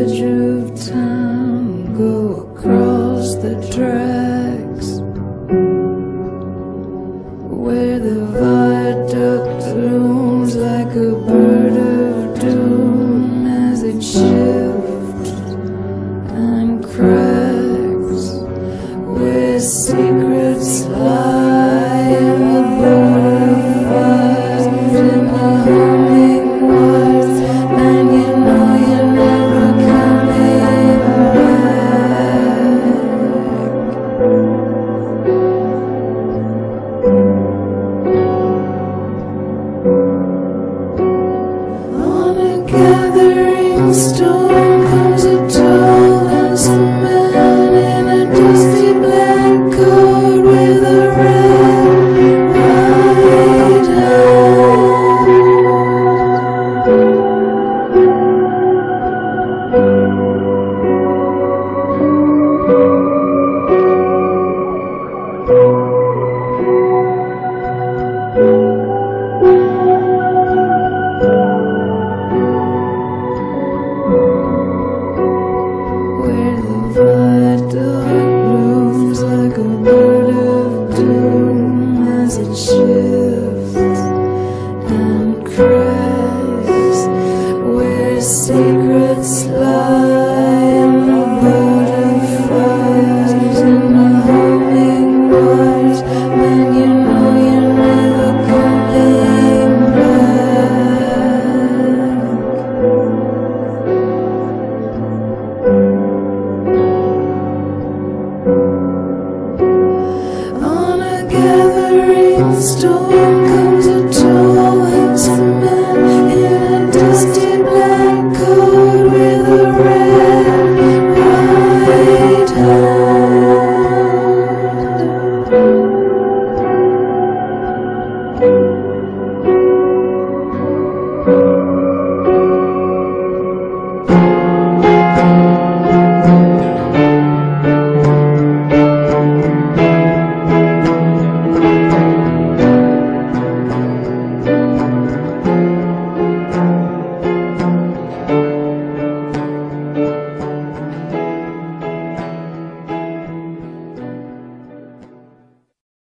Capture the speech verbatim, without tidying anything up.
edge of time, go across the tracks where the viaduct looms like a bird of doom as it shifts and cracks, where secrets lie in the butterflies in the humming wires, and you know you're never coming back. On a gathering storm comes a tall handsome man in a dusty black coat with a red right hand. Where the viaduct looms like a bird of doom as it shifts and cracks, where secrets lie